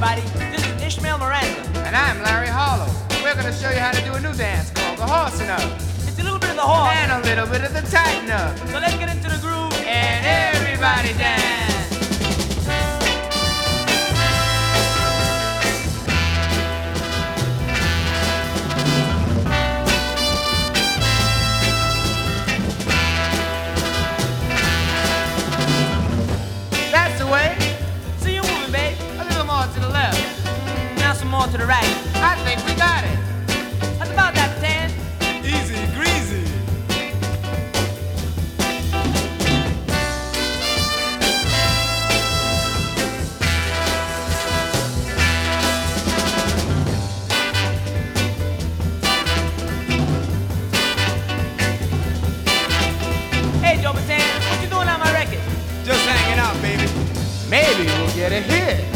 everybody. This is Ishmael Miranda. And I'm Larry Harlow. We're going to show you how to do a new dance called the horsing up. It's a little bit of the horse. And a little bit of the tighten up. So let's get into the groove. And everybody dance. That's the way. See you moving, babe. A little more to the left. Now some more to the right. I think we got it. That's about that, Tan. Easy greasy. Hey, Joe Tan, what you doing on my record? Just hanging out, baby. Maybe we'll get a hit.